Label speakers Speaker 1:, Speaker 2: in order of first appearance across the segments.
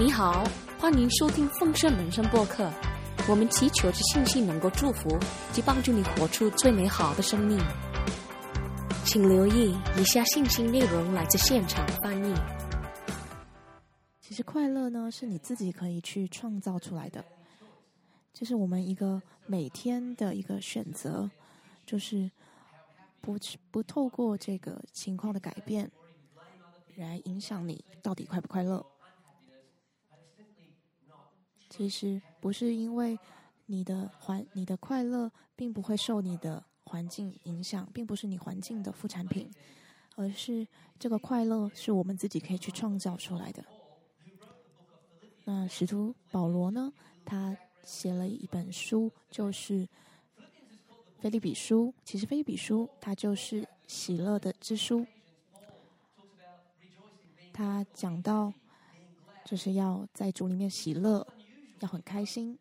Speaker 1: 你好，欢迎收听丰盛人生播客。我们祈求着信息能够祝福及帮助你活出最美好的生命。请留意以下信息内容来自现场翻译。
Speaker 2: 其实快乐呢，是你自己可以去创造出来的，这是我们一个每天的一个选择，就是不透过这个情况的改变来影响你到底快不快乐。其实不是因为你的快乐并不会受你的环境影响，并不是你环境的副产品，而是这个快乐是我们自己可以去创造出来的。那使徒保罗呢，他写了一本书，就是腓立比书。其实腓立比书它就是喜乐的之书，他讲到就是要在主里面喜乐，要很开心。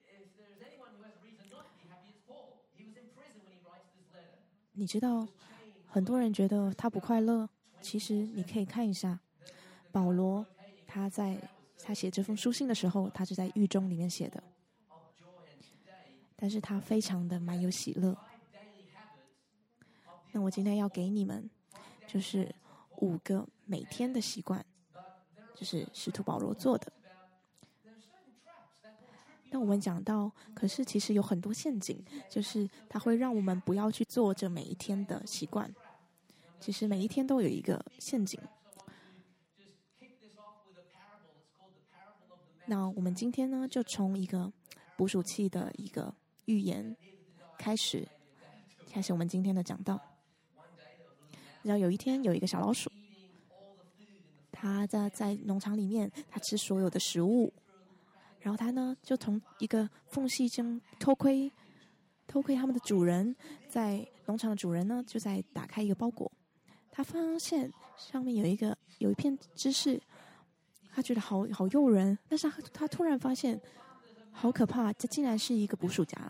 Speaker 2: 你知道很多人觉得他不快乐，其实你可以看一下保罗，他写这封书信的时候，他是在狱中里面写的，但是他非常的蛮有喜乐。那我今天要给你们就是5个每天的习惯，就是使徒保罗做的。那我们讲到，可是其实有很多陷阱，就是它会让我们不要去做这每一天的习惯。其实每一天都有一个陷阱。那我们今天呢，就从一个捕鼠器的一个寓言开始我们今天的讲道。然后有一天有一个小老鼠，它在农场里面，它吃所有的食物。然后他呢，就从一个缝隙中偷窥他们的主人，在农场的主人呢，就在打开一个包裹，他发现上面有一片芝士，他觉得好诱人，但是他突然发现好可怕，这竟然是一个捕鼠夹。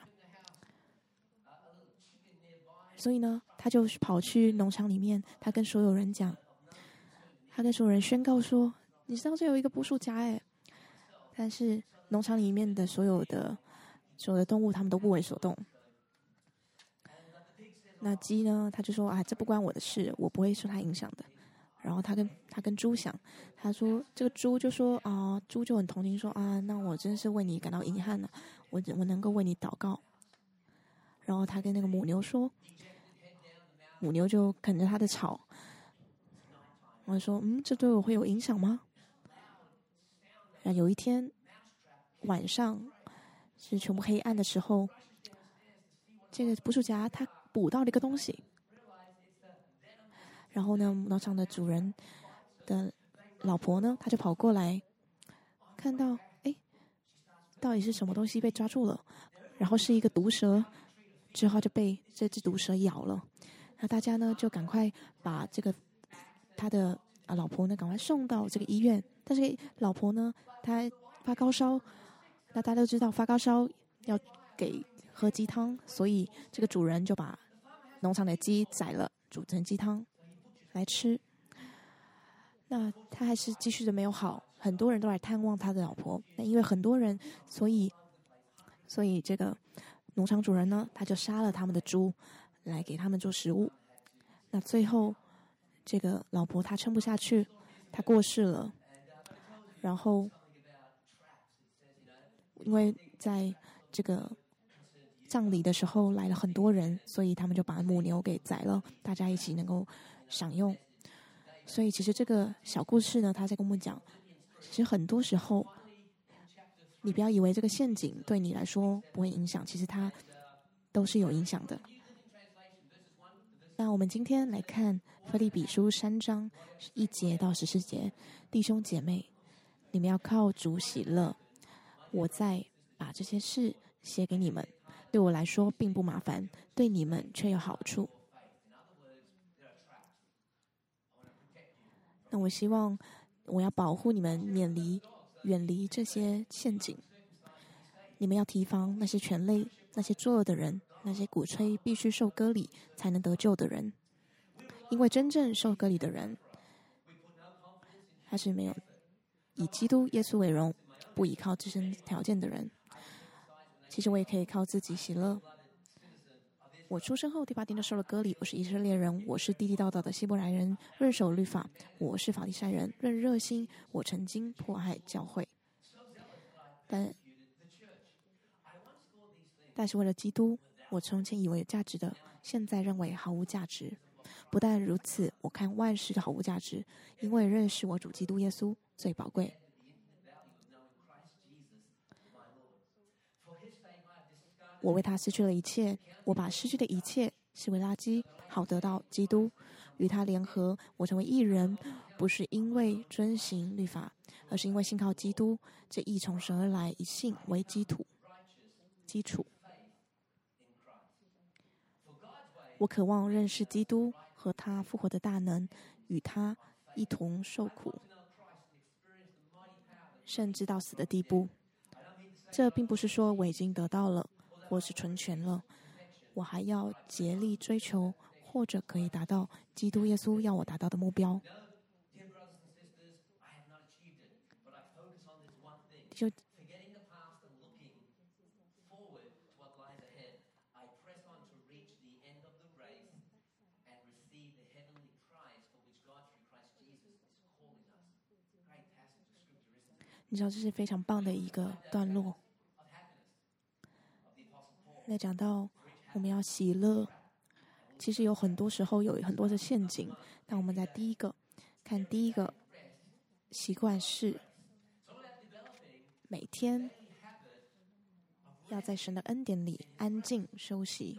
Speaker 2: 所以呢，他就跑去农场里面，他跟所有人宣告说：“你知道这有一个捕鼠夹哎！”但是农场里面的所有的动物，他们都不为所动。那鸡呢，他就说：“啊，这不关我的事，我不会受它影响的。”然后他跟猪讲，他说这个猪就说啊，猪就很同情说啊，那我真是为你感到遗憾了，我能够为你祷告。然后他跟那个母牛说，母牛就啃着他的草，然后说这对我会有影响吗？有一天晚上是全部黑暗的时候，这个捕鼠夹他捕到了一个东西，然后呢，农场的主人的老婆呢，他就跑过来，看到到底是什么东西被抓住了，然后是一个毒蛇，之后就被这只毒蛇咬了。那大家呢就赶快把他的老婆呢赶快送到这个医院，但是老婆呢她发高烧，那大家都知道发高烧要给喝鸡汤，所以这个主人就把农场的鸡宰了，煮成鸡汤来吃。那他还是继续的没有好，很多人都来探望他的老婆。那因为很多人，所以这个农场主人呢，他就杀了他们的猪来给他们做食物。那最后这个老婆她撑不下去，她过世了。然后因为在这个葬礼的时候来了很多人，所以他们就把母牛给宰了，大家一起能够享用。所以其实这个小故事呢，他在跟我们讲，其实很多时候你不要以为这个陷阱对你来说不会影响，其实它都是有影响的。那我们今天来看腓立比书3章1节到14节，弟兄姐妹，你们要靠主喜乐。我再把这些事写给你们，对我来说并不麻烦，对你们却有好处。那我希望我要保护你们远离这些陷阱。你们要提防那些权类，那些作恶的人，那些鼓吹必须受割礼才能得救的人。因为真正受割礼的人，他是没有以基督耶稣为荣，不依靠自身条件的人。其实我也可以靠自己喜乐。我出生后第8天就受了割礼，我是以色列人，我是地地道道的希伯来人，认守律法，我是法利赛人，论热心，我曾经迫害教会。但是为了基督，我从前以为有价值的，现在认为毫无价值。不但如此，我看万事毫无价值，因为认识我主基督耶稣最宝贵。我为他失去了一切，我把失去的一切视为垃圾，好得到基督，与他联合。我成为义人，不是因为遵行律法，而是因为信靠基督，这义从神而来，以信为基础。我渴望认识基督和他复活的大能，与他一同受苦，甚至到死的地步。这并不是说我已经得到了，或是纯全了，我还要竭力追求，或者可以达到基督耶稣要我达到的目标。就你知道这是非常棒的一个段落。那讲到我们要喜乐，其实有很多时候有很多的陷阱。但我们在第一个习惯是每天要在神的恩典里安静休息。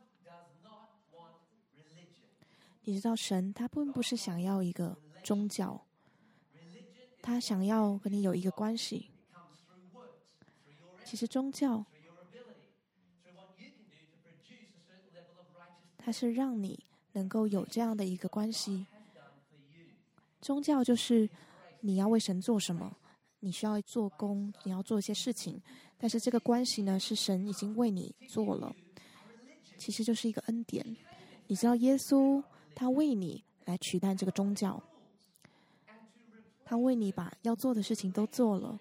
Speaker 2: 你知道神他并不是想要一个宗教，他想要跟你有一个关系。其实宗教它是让你能够有这样的一个关系。宗教就是你要为神做什么，你需要做工，你要做一些事情，但是这个关系呢，是神已经为你做了，其实就是一个恩典。你知道耶稣他为你来取代这个宗教，他为你把要做的事情都做了，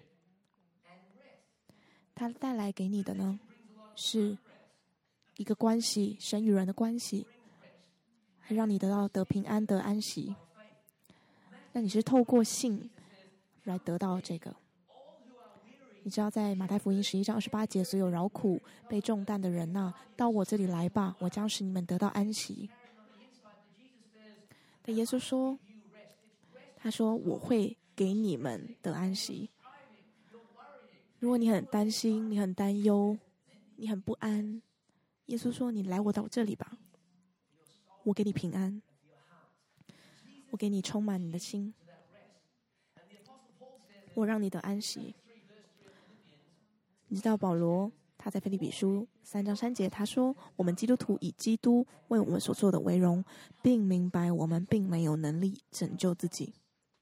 Speaker 2: 他带来给你的呢是一个关系，神与人的关系，还让你得平安得安息。那你是透过信来得到这个。你知道在马太福音11章28节，所有劳苦背重担的人啊，到我这里来吧，我将使你们得到安息。但耶稣说，他说我会给你们得安息。如果你很担心，你很担忧，你很不安，耶稣说你来我到这里吧，我给你平安，我给你充满你的心，我让你得安息。你知道保罗他在腓立比书3章3节他说，我们基督徒以基督为我们所做的为荣，并明白我们并没有能力拯救自己。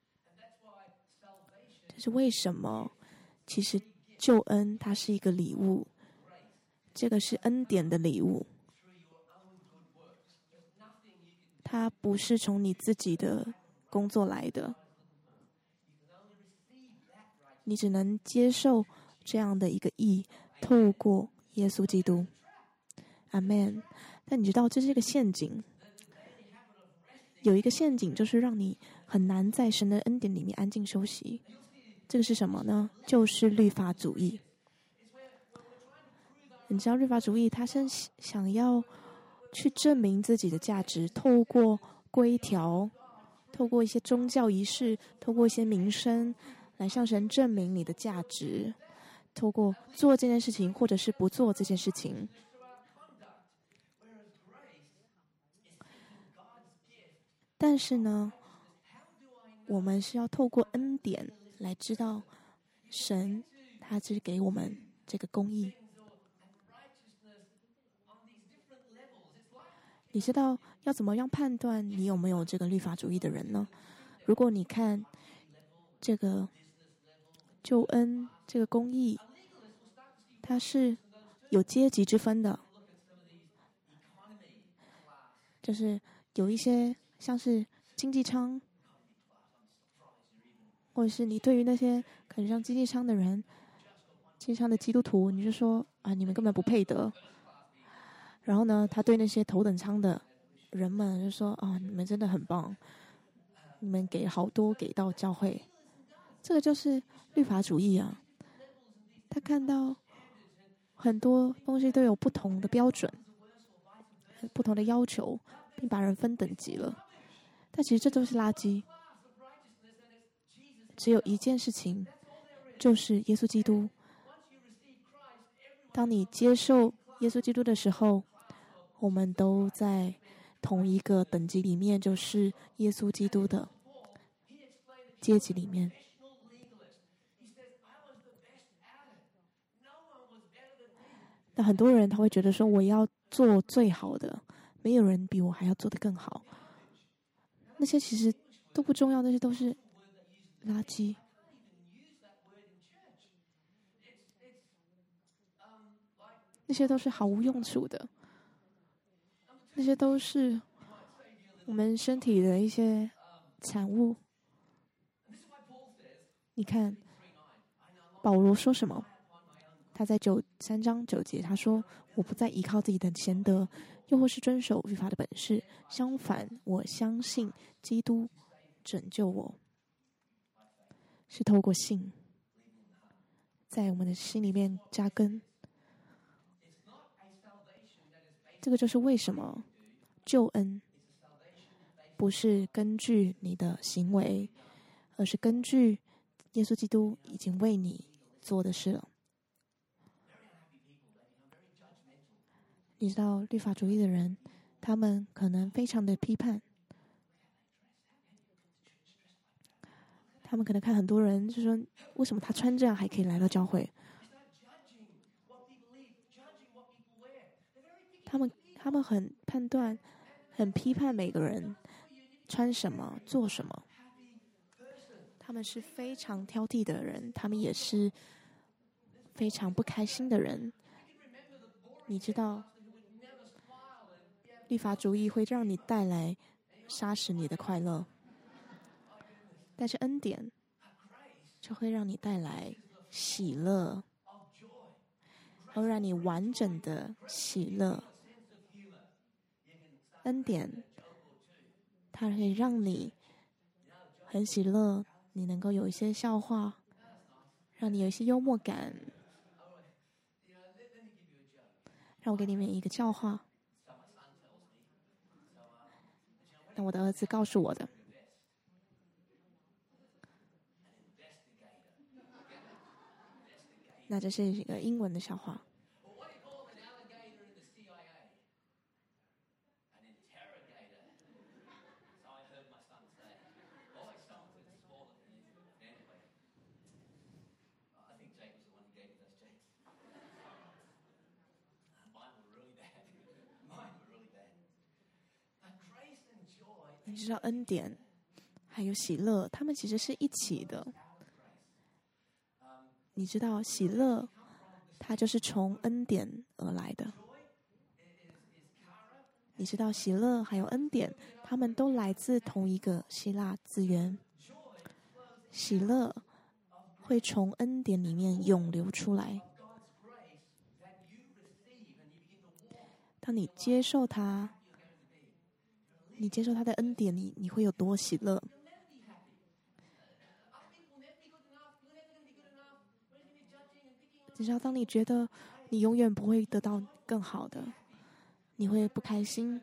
Speaker 2: 这是为什么？其实救恩它是一个礼物，这个是恩典的礼物，它不是从你自己的工作来的，你只能接受这样的一个义，透过耶稣基督。阿们。但你知道这是一个陷阱，有一个陷阱就是让你很难在神的恩典里面安静休息。这个是什么呢？就是律法主义。你知道律法主义它是想要去证明自己的价值，透过规条，透过一些宗教仪式，透过一些名声来向神证明你的价值，透过做这件事情或者是不做这件事情。但是呢，我们是要透过恩典来知道神他是给我们这个公义。你知道要怎么样判断你有没有这个律法主义的人呢？如果你看这个救恩，这个公义，它是有阶级之分的，就是有一些像是经济舱， 或者是你对于那些可能像经济舱的人、经济舱的基督徒，你就说啊，你们根本不配得。然后呢，他对那些头等舱的人们就说啊，你们真的很棒，你们给好多给到教会。这个就是律法主义啊。他看到很多东西都有不同的标准、不同的要求，并把人分等级了。但其实这都是垃圾。只有一件事情，就是耶稣基督。当你接受耶稣基督的时候，我们都在同一个等级里面，就是耶稣基督的阶级里面。那很多人他会觉得说，我要做最好的，没有人比我还要做得更好。那些其实都不重要，那些都是垃圾。那些都是毫无用处的，那些都是我们身体的一些产物。你看，保罗说什么？他在3章9节，他说：“我不再依靠自己的贤德，又或是遵守律法的本事，相反，我相信基督拯救我，是透过信，在我们的心里面扎根。”这个就是为什么救恩不是根据你的行为，而是根据耶稣基督已经为你做的事了。你知道律法主义的人，他们可能非常的批判，他们可能看很多人就说，为什么他穿这样还可以来到教会？他们很判断、很批判每个人穿什么、做什么。他们是非常挑剔的人，他们也是非常不开心的人。你知道，律法主义会让你带来杀死你的快乐，但是恩典就会让你带来喜乐，会让你完整的喜乐。恩典，它可以让你很喜乐，你能够有一些笑话，让你有一些幽默感。让我给你们一个笑话。那我的儿子告诉我的。那这是一个英文的笑话。你知道恩典还有喜乐，他们其实是一起的。你知道喜乐，它就是从恩典而来的。你知道喜乐还有恩典，他们都来自同一个希腊字源。喜乐会从恩典里面涌流出来。当你接受它，你接受他的恩典，你会有多喜乐？你知道，当你觉得你永远不会得到更好的，你会不开心。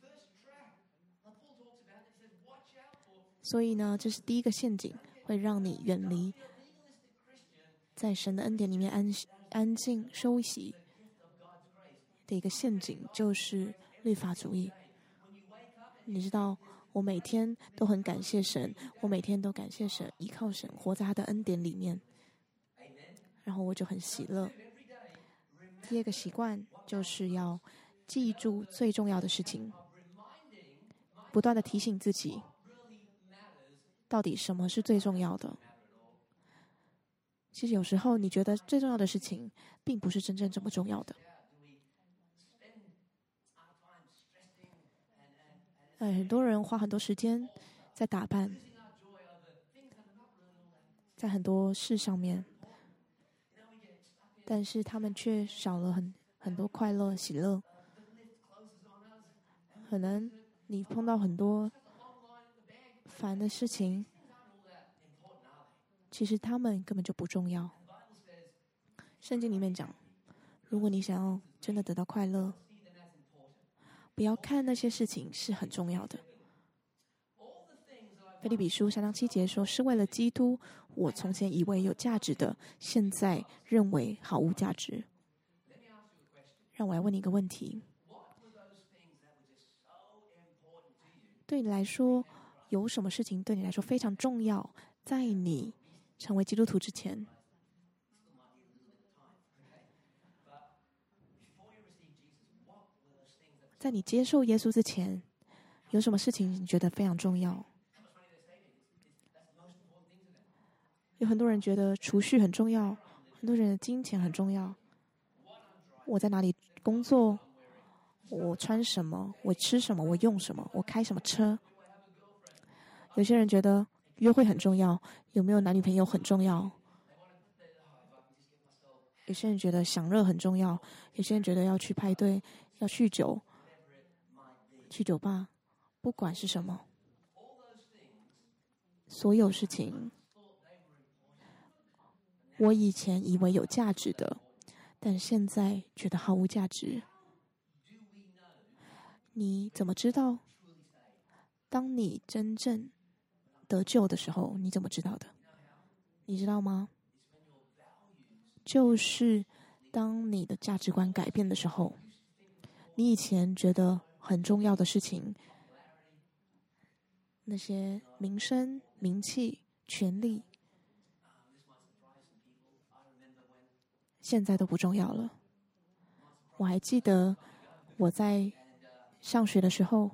Speaker 2: 所以呢，这是第一个陷阱，会让你远离在神的恩典里面安静休息的一个陷阱，就是律法主义。你知道，我每天都很感谢神，我每天都感谢神，依靠神，活在他的恩典里面，然后我就很喜乐。第二个习惯就是要记住最重要的事情，不断的提醒自己，到底什么是最重要的。其实有时候你觉得最重要的事情，并不是真正这么重要的。很多人花很多时间在打扮， 在很多事上面，但是他们却少了很多快乐、喜乐。可能你碰到很多烦的事情，其实他们根本就不重要。圣经里面讲，如果你想要真的得到快乐，不要看那些事情是很重要的。腓立比书3章7节说，是为了基督，我从前以为有价值的，现在认为毫无价值。让我来问你一个问题，对你来说，有什么事情对你来说非常重要，在你成为基督徒之前？在你接受耶稣之前，有什么事情你觉得非常重要？有很多人觉得储蓄很重要，很多人的金钱很重要。我在哪里工作？我穿什么？我吃什么？我用什么？我开什么车？有些人觉得约会很重要，有没有男女朋友很重要。有些人觉得享乐很重要，有些人觉得要去派对，要酗酒，去酒吧，不管是什么，所有事情，我以前以为有价值的，但现在觉得毫无价值。你怎么知道？当你真正得救的时候，你怎么知道的？你知道吗？就是当你的价值观改变的时候，你以前觉得很重要的事情，那些名声、名气、权力，现在都不重要了。我还记得我在上学的时候，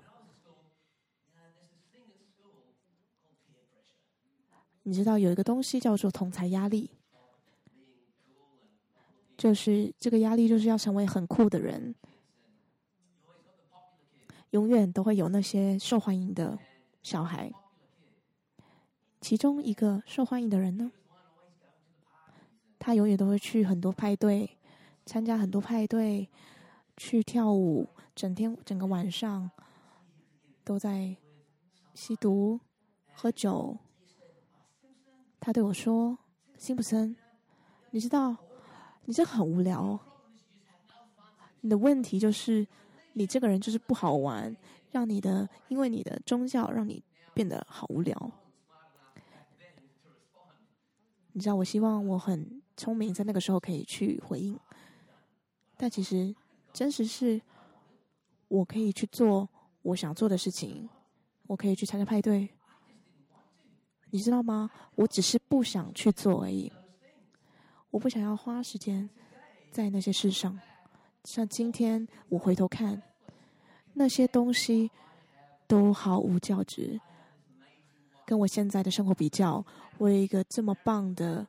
Speaker 2: 你知道有一个东西叫做同侪压力，就是这个压力就是要成为很酷的人，永远都会有那些受欢迎的小孩。其中一个受欢迎的人呢，他永远都会去很多派对，参加很多派对，去跳舞，整个晚上都在吸毒、喝酒。他对我说：“辛普森，你知道，你这很无聊。你的问题就是，你这个人就是不好玩，因为你的宗教让你变得好无聊。你知道，我希望我很聪明，在那个时候可以去回应，但其实真实是，我可以去做我想做的事情，我可以去参加派对。你知道吗？我只是不想去做而已。我不想要花时间在那些事上。像今天我回头看，那些东西都毫无价值。跟我现在的生活比较，我有一个这么棒的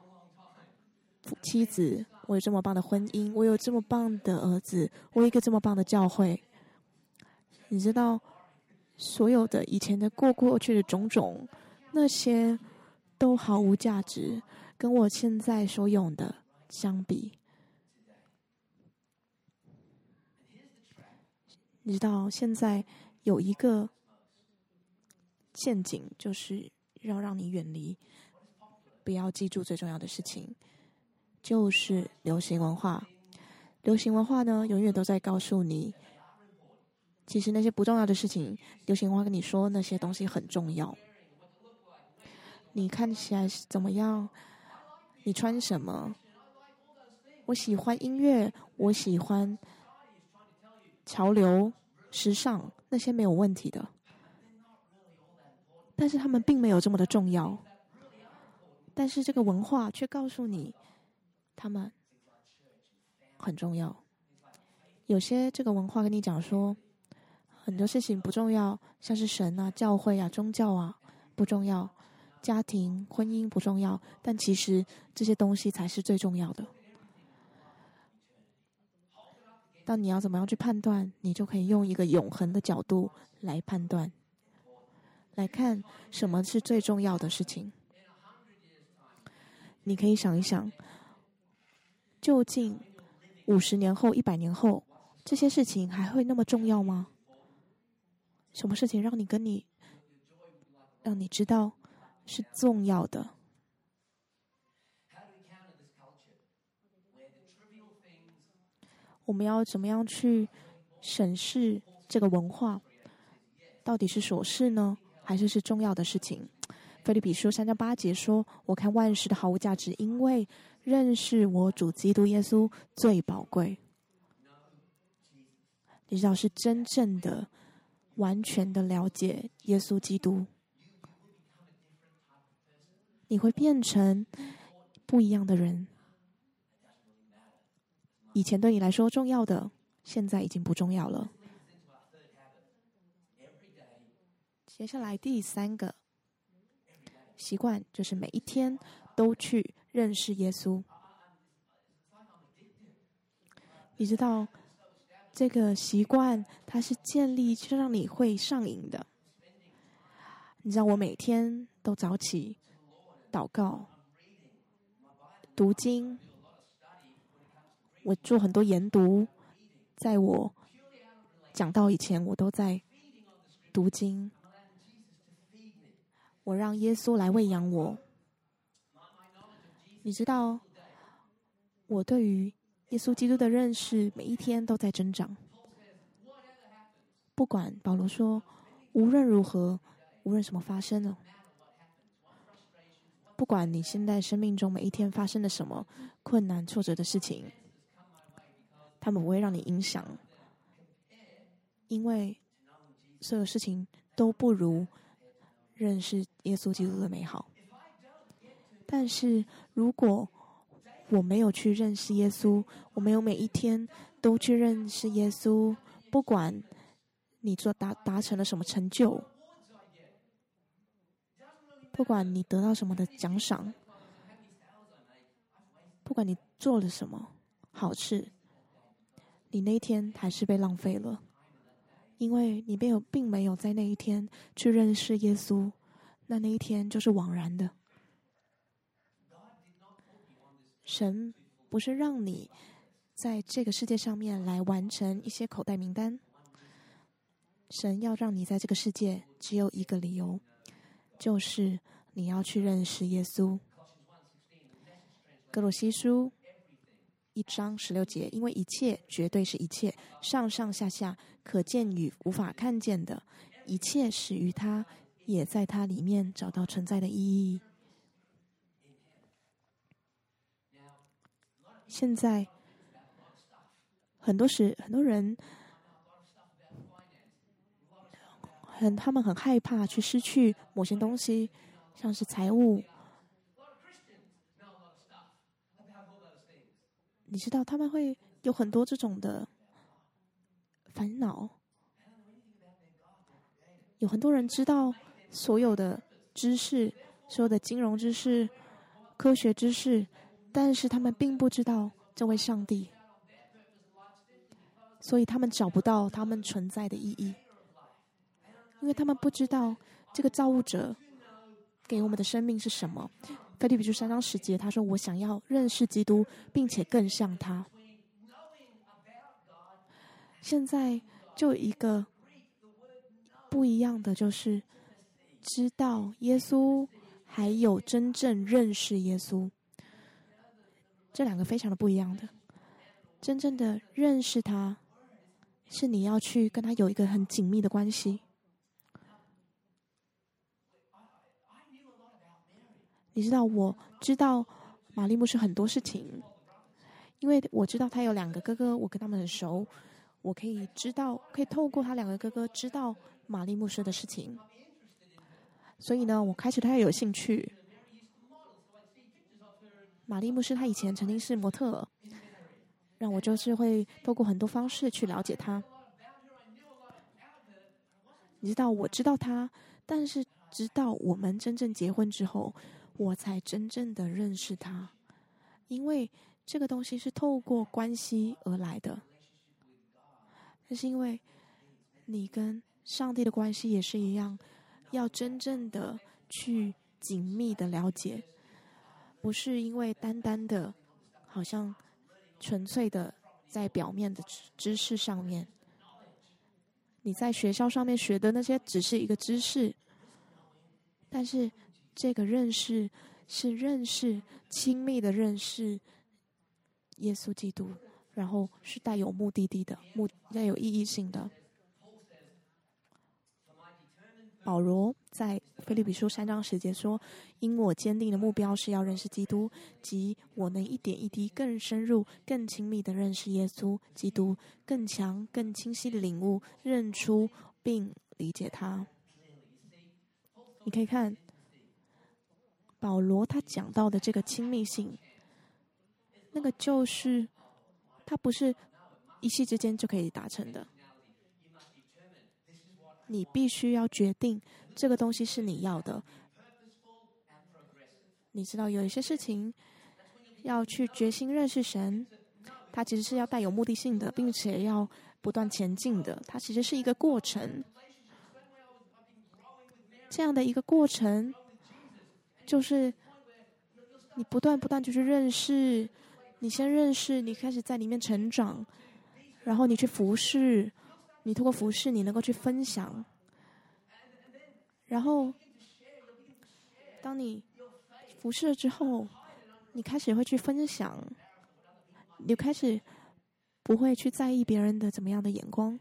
Speaker 2: 妻子，我有这么棒的婚姻，我有这么棒的儿子，我有一个这么棒的教会。你知道，所有的以前的过去的种种，那些都毫无价值，跟我现在所有的相比。你知道，现在有一个陷阱，就是要让你远离，不要记住最重要的事情，就是流行文化。流行文化呢，永远都在告诉你，其实那些不重要的事情，流行文化跟你说那些东西很重要。你看起来是怎么样？你穿什么？我喜欢音乐，我喜欢潮流、时尚，那些没有问题的。但是他们并没有这么的重要。但是这个文化却告诉你，他们很重要。有些这个文化跟你讲说，很多事情不重要，像是神啊、教会啊、宗教啊不重要，家庭、婚姻不重要，但其实这些东西才是最重要的。当你要怎么样去判断，你就可以用一个永恒的角度来判断，来看什么是最重要的事情。 你可以想一想，究竟50年后、100年后，这些事情还会那么重要吗？什么事情让你知道是重要的？我们要怎么样去审视这个文化？到底是琐事呢，还是重要的事情？腓立比书3章8节说：“我看万事的毫无价值，因为认识我主基督耶稣最宝贵。”你知道，是真正的、完全的了解耶稣基督，你会变成不一样的人。以前对你来说重要的，现在已经不重要了。接下来第3个习惯就是每一天都去认识耶稣。你知道这个习惯它是建立就让你会上瘾的。你知道我每天都早起祷告、读经，我做很多研读，在我讲道以前我都在读经，我让耶稣来喂养我。你知道我对于耶稣基督的认识每一天都在增长。不管保罗说无论如何，无论什么发生了，不管你现在生命中每一天发生了什么困难挫折的事情，他们不会让你影响，因为所有事情都不如认识耶稣基督的美好。但是如果我没有去认识耶稣，我没有每一天都去认识耶稣，不管你达成了什么成就，不管你得到什么的奖赏，不管你做了什么好事，你那一天还是被浪费了，因为你并没有在那一天去认识耶稣，那一天就是枉然的。神不是让你在这个世界上面来完成一些口袋名单，神要让你在这个世界只有一个理由，就是你要去认识耶稣。哥罗西书1章16节，因为一切绝对是一切，上上下下可见与无法看见的，一切始于他，也在他里面找到存在的意义。现在很多人他们很害怕去失去某些东西，像是财物。你知道他们会有很多这种的烦恼。有很多人知道所有的知识，所有的金融知识、科学知识，但是他们并不知道这位上帝，所以他们找不到他们存在的意义，因为他们不知道这个造物者给我们的生命是什么。腓立比书3章10节，他说：“我想要认识基督，并且更像他。”现在就有一个不一样的，就是知道耶稣，还有真正认识耶稣，这两个非常的不一样的。真正的认识他，是你要去跟他有一个很紧密的关系。你知道，我知道玛丽牧师很多事情，因为我知道他有2个哥哥，我跟他们很熟，我可以透过他2个哥哥知道玛丽牧师的事情。所以呢，我开始对他有兴趣。玛丽牧师他以前曾经是模特儿，让我就是会透过很多方式去了解他。你知道，我知道他，但是直到我们真正结婚之后，我才真正的认识他。因为这个东西是透过关系而来的，但是因为你跟上帝的关系也是一样，要真正的去紧密的了解。 不是因为单单的，好像纯粹的在表面的知识上面，你在学校上面学的那些只是一个知识，但是这个认识是亲密的认识耶稣基督，然后是带有目的地的，带有意义性的。保罗在腓立比书3章10节说：“因我坚定的目标是要认识基督，即我能一点一滴更深入、更亲密的认识耶稣基督，更强、更清晰的领悟、认出并理解他。”你可以看保罗他讲到的这个亲密性，那个就是他不是一夕之间就可以达成的。你必须要决定这个东西是你要的。你知道有一些事情要去决心认识神，它其实是要带有目的性的，并且要不断前进的。它其实是一个过程。这样的一个过程，就是你不断就去认识，你先认识，你开始在里面成长，然后你去服侍。你通过服侍，你能够去分享，然后当你服侍了之后，你开始会去分享，你开始不会去在意别人的怎么样的眼光，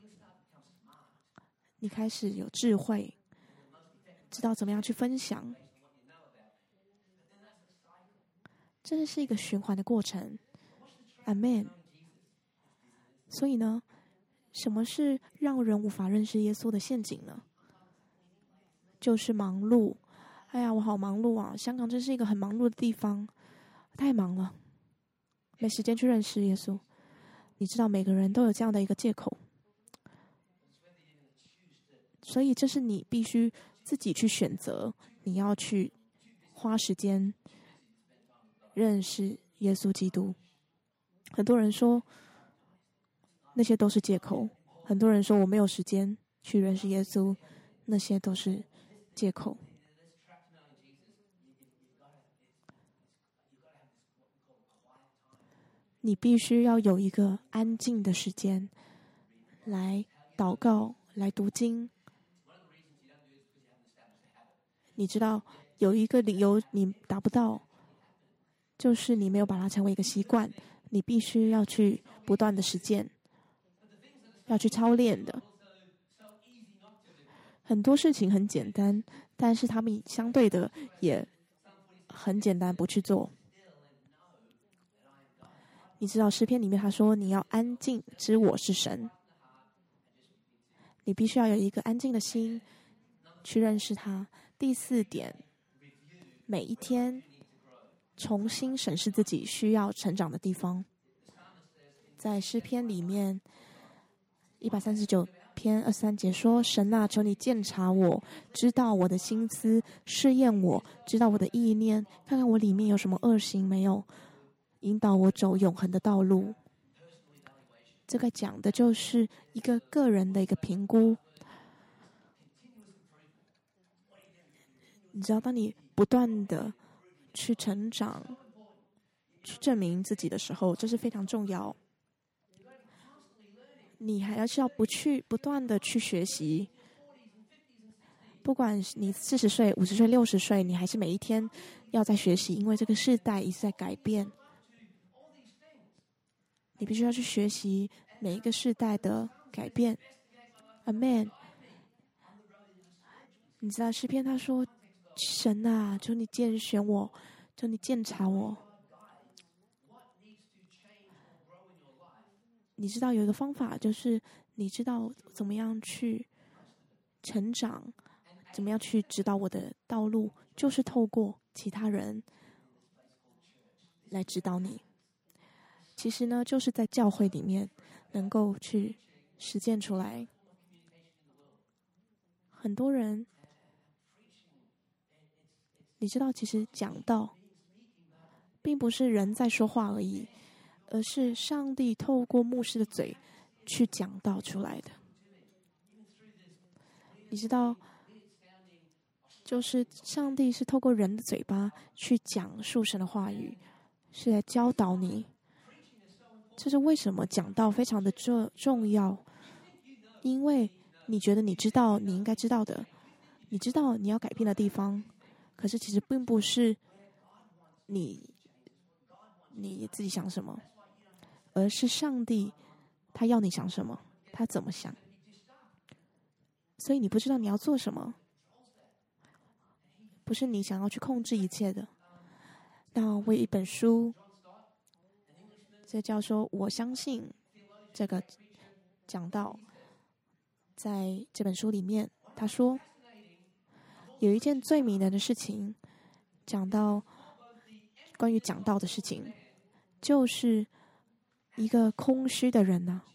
Speaker 2: 你开始有智慧，知道怎么样去分享，这是一个循环的过程。阿们。所以呢，什么是让人无法认识耶稣的陷阱呢？就是忙碌。哎呀，我好忙碌啊！香港真是一个很忙碌的地方，太忙了，没时间去认识耶稣。你知道，每个人都有这样的一个借口，所以这是你必须自己去选择，你要去花时间认识耶稣基督。很多人说那些都是借口，很多人说我没有时间去认识耶稣，那些都是借口。你必须要有一个安静的时间来祷告，来读经。你知道有一个理由你达不到，就是你没有把它成为一个习惯。你必须要去不断的实践，要去操练的。很多事情很简单，但是他们相对的也很简单，不去做。你知道诗篇里面他说，你要安静知我是神。你必须要有一个安静的心去认识他。第4点，每一天重新审视自己需要成长的地方。在诗篇里面139篇23节说：神啊，求你鉴察我，知道我的心思，试验我，知道我的意念，看看我里面有什么恶行没有，引导我走永恒的道路。这个讲的就是一个个人的一个评估。你知道，当你不断的去成长，去证明自己的时候，这是非常重要。你还是要不断的去学习。不管你40岁、50岁、60岁，你还是每一天要在学习，因为这个世代一直在改变。你必须要去学习每一个世代的改变。阿们。你知道诗篇他说：神啊，求你拣选我，求你鉴察我。你知道有一个方法，就是你知道怎么样去成长，怎么样去指导我的道路，就是透过其他人来指导你。其实呢，就是在教会里面能够去实践出来。很多人，你知道，其实讲道并不是人在说话而已，而是上帝透过牧师的嘴去讲道出来的。你知道， 就是上帝是透过人的嘴巴去讲述神的话语，是来教导你。这是为什么讲道非常的重要，因为你觉得你知道你应该知道的，你知道你要改变的地方，可是其实并不是你自己想什么，而是上帝他要你想什么，他怎么想。所以你不知道你要做什么，不是你想要去控制一切的。那我有一本书，这叫说我相信这个讲道，在这本书里面他说有一件最迷人的事情，讲到关于讲道的事情，就是一个空虚的人呢，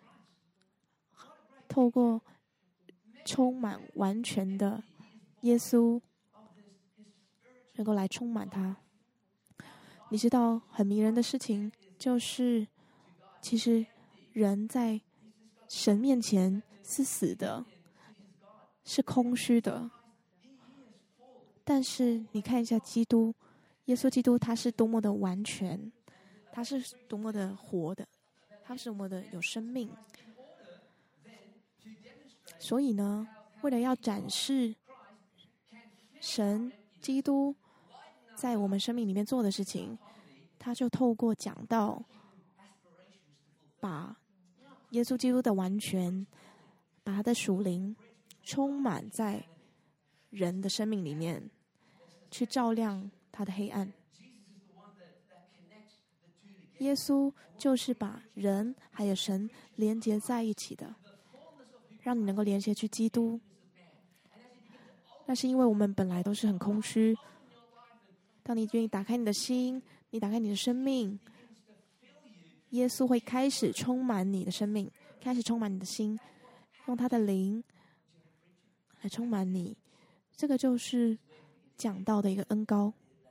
Speaker 2: 透过充满完全的耶稣能够来充满他。你知道很迷人的事情，就是其实人在神面前是死的，是空虚的。但是你看一下基督，耶稣基督他是多么的完全，他是多么的活的，他是多么的有生命。所以呢，为了要展示神基督在我们生命里面做的事情，他就透过讲道，把耶稣基督的完全，把他的属灵充满在人的生命里面，去照亮他的黑暗。耶稣就是把人还有神连接在一起的，让你能够连接去基督。那是因为我们本来都是很空虚，当你愿意打开你的心，你打开你的生命，耶稣会开始充满你的生命，开始充满你的心，用他的灵来充满你。这个就是讲道的一个恩膏。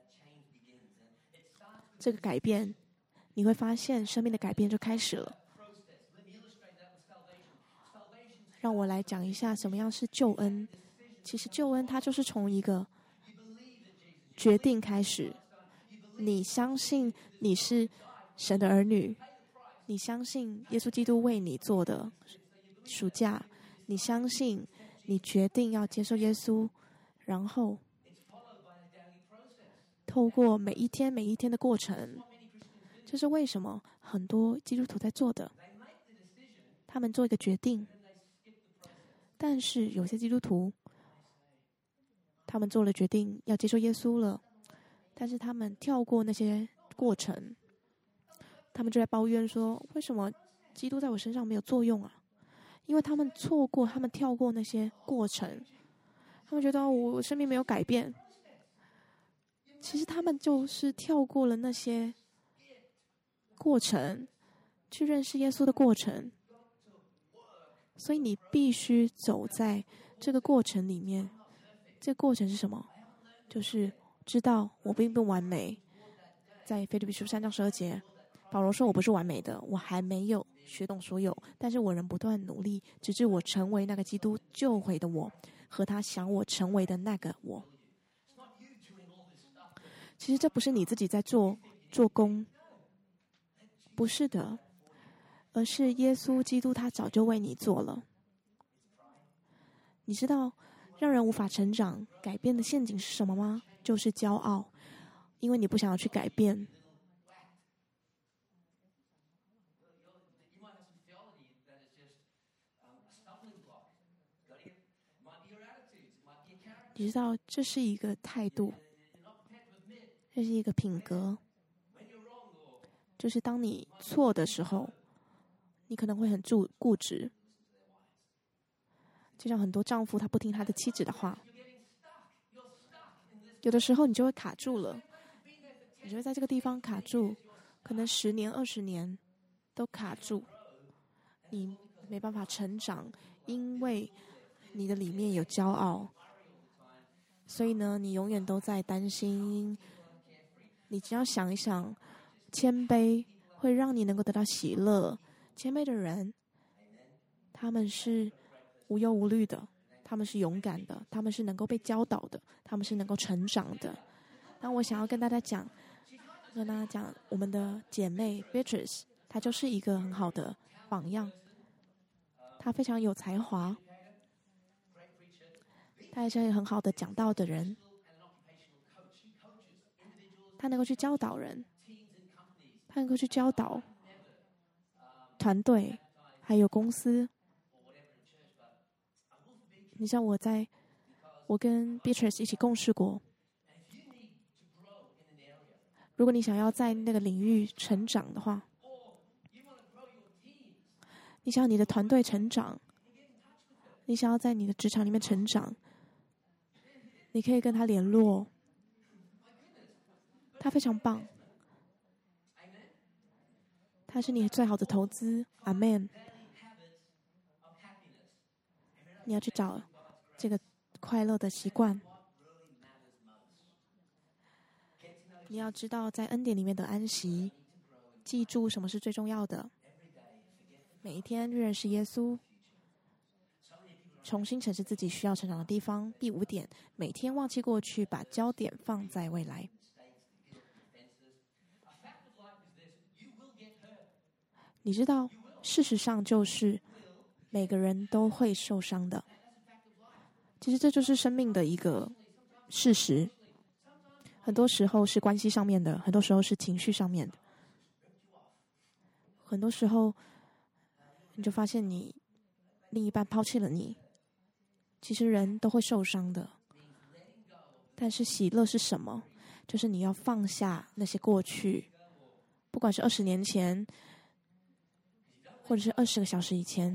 Speaker 2: 这个改变，你会发现生命的改变就开始了。让我来讲一下什么样是救恩。其实救恩它就是从一个决定开始，你相信你是神的儿女，你相信耶稣基督为你做的赎价，你相信你决定要接受耶稣，然后透过每一天每一天的过程，这是为什么很多基督徒在做的。他们做一个决定，但是有些基督徒他们做了决定要接受耶稣了，但是他们跳过那些过程，他们就在抱怨说，为什么基督在我身上没有作用啊？因为他们他们跳过那些过程，他们觉得我生命没有改变。其实他们就是跳过了那些过程，去认识耶稣的过程。所以你必须走在这个过程里面。这个过程是什么？就是知道我并不完美。在腓立比书3章12节，保罗说我不是完美的，我还没有学懂所有，但是我仍不断努力，直至我成为那个基督救回的我，和他想我成为的那个我。其实这不是你自己在做工，不是的，而是耶稣基督他早就为你做了。你知道让人无法成长改变的陷阱是什么吗？就是骄傲，因为你不想要去改变。你知道这是一个态度，这是一个品格，就是当你错的时候，你可能会很固执，就像很多丈夫他不听他的妻子的话，有的时候你就会卡住了，你就会在这个地方卡住，可能10年20年都卡住，你没办法成长，因为你的里面有骄傲，所以呢你永远都在担心。你只要想一想，谦卑会让你能够得到喜乐。谦卑的人，他们是无忧无虑的， 他们是勇敢的，他们是能够被教导的，他们是能够成长的。那我想要跟大家讲，我们的姐妹 Beatrice， 她就是一个很好的榜样。她非常有才华，她也是一个很好的讲道的人，她能够去教导人，她能够去教导团队，还有公司。你像我跟 Beatrice 一起共事过。如果你想要在那个领域成长的话，你想要你的团队成长，你想要在你的职场里面成长，你可以跟他联络。他非常棒，他是你最好的投资。阿们。你要去找这个快乐的习惯。你要知道在恩典里面的安息，记住什么是最重要的。每一天认识耶稣，重新审视自己需要成长的地方。第5点，每天忘记过去，把焦点放在未来。你知道，事实上就是每个人都会受伤的。其实这就是生命的一个事实。很多时候是关系上面的，很多时候是情绪上面的。很多时候你就发现你另一半抛弃了你。其实人都会受伤的，但是喜乐是什么？就是你要放下那些过去，不管是20年前或者是20个小时以前，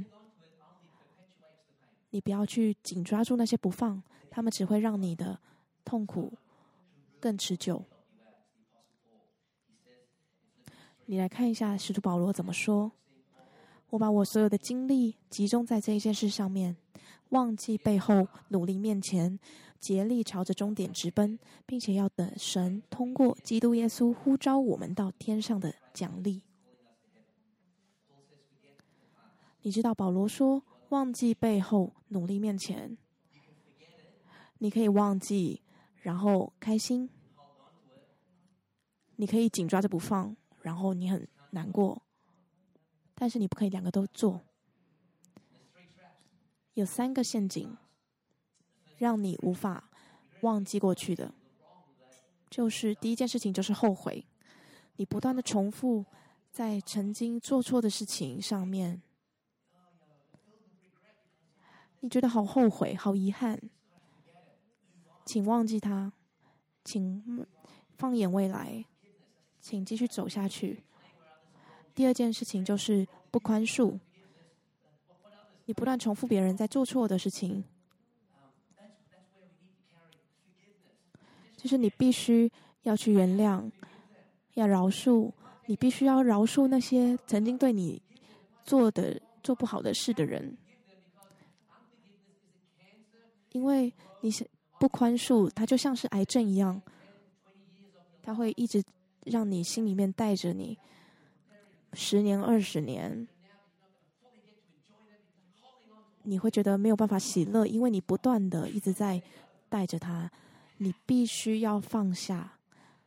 Speaker 2: 你不要去紧抓住那些不放，他们只会让你的痛苦更持久。你来看一下使徒保罗怎么说：我把我所有的精力集中在这一件事上面，忘记背后，努力面前，竭力朝着终点直奔，并且要等神通过基督耶稣呼召我们到天上的奖励。你知道保罗说忘记背后，努力面前。你可以忘记，然后开心；你可以紧抓着不放，然后你很难过。但是你不可以两个都做。有3个陷阱，让你无法忘记过去的。就是第一件事情就是后悔，你不断的重复在曾经做错的事情上面，你觉得好后悔，好遗憾，请忘记它，请放眼未来，请继续走下去。第2件事情就是不宽恕，你不断重复别人在做错的事情，就是你必须要去原谅，要饶恕，你必须要饶恕那些曾经对你做不好的事的人，因为你不宽恕，它就像是癌症一样，它会一直让你心里面带着你10年、20年，你会觉得没有办法喜乐，因为你不断的一直在带着它。你必须要放下。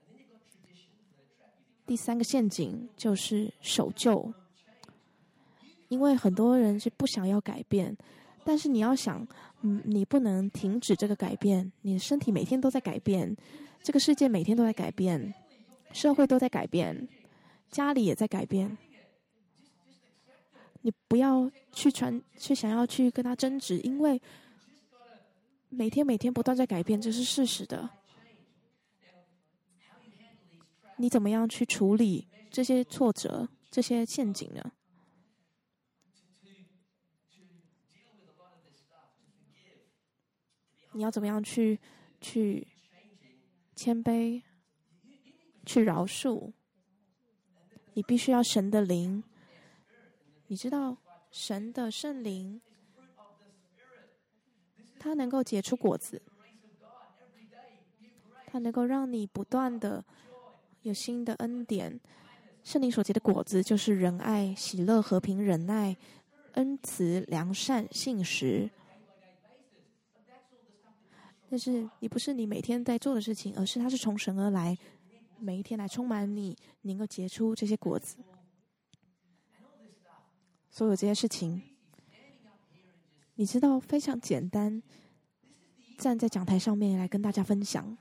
Speaker 2: 第3个陷阱就是守旧，因为很多人是不想要改变，但是你要想，你不能停止这个改变。你的身体每天都在改变，这个世界每天都在改变，社会都在改变，家里也在改变。你不要去想要去跟他争执，因为每天不断在改变，这是事实的。你怎么样去处理这些挫折、这些陷阱呢？你要怎么样去谦卑，去饶恕？你必须要神的灵。你知道神的圣灵，它能够结出果子，它能够让你不断的有新的恩典。圣灵所结的果子就是仁爱、喜乐、和平、忍耐、恩慈、良善、信实。 但是你不是你每天在做的事情，而是它是从神而来，每一天来充满你，你能够结出这些果子。所有这些事情，你知道非常简单，站在讲台上面来跟大家分享。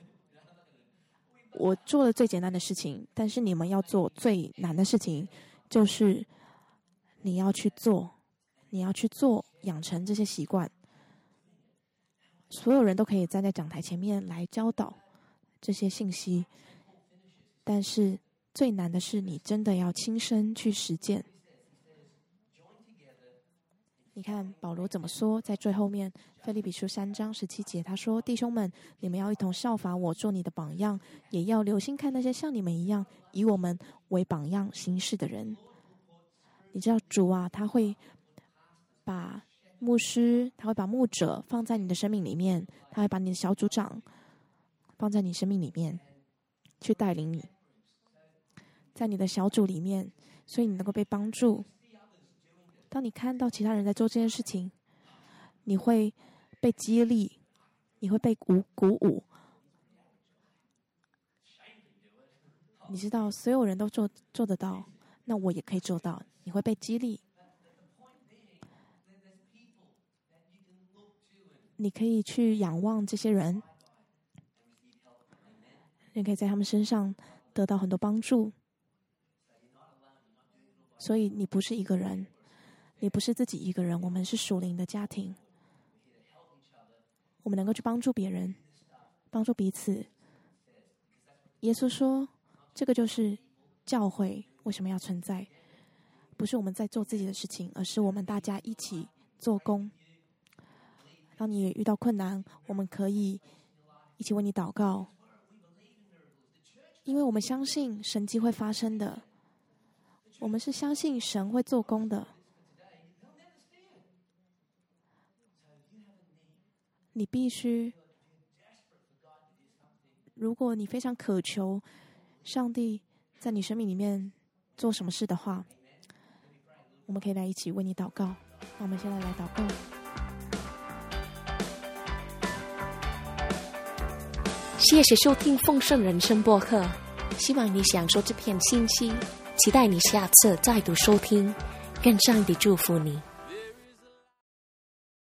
Speaker 2: 我做了最简单的事情，但是你们要做最难的事情，就是你要去做，养成这些习惯。所有人都可以站在讲台前面来教导这些信息，但是最难的是你真的要亲身去实践。你看保罗怎么说，在最后面腓立比书3章17节，他说：弟兄们，你们要一同效法我，做你的榜样，也要留心看那些像你们一样以我们为榜样行事的人。你知道主啊，他会把牧师，他会把牧者放在你的生命里面，他会把你的小组长放在你生命里面去带领你，在你的小组里面，所以你能够被帮助。当你看到其他人在做这件事情，你会被激励，你会被鼓舞。你知道所有人都做得到，那我也可以做到，你会被激励。你可以去仰望这些人，你可以在他们身上得到很多帮助。所以你不是一个人，你不是自己一个人，我们是属灵的家庭，我们能够去帮助别人，帮助彼此。耶稣说，这个就是教会为什么要存在，不是我们在做自己的事情，而是我们大家一起做工。当你遇到困难，我们可以一起为你祷告，因为我们相信神迹会发生的，我们是相信神会做工的。你必须，如果你非常渴求上帝在你生命里面做什么事的话，我们可以来一起为你祷告。那我们现在来祷告。
Speaker 1: 谢谢收听丰盛人生播客，希望你享受这片信息，期待你下次再度收听，愿上帝祝福你。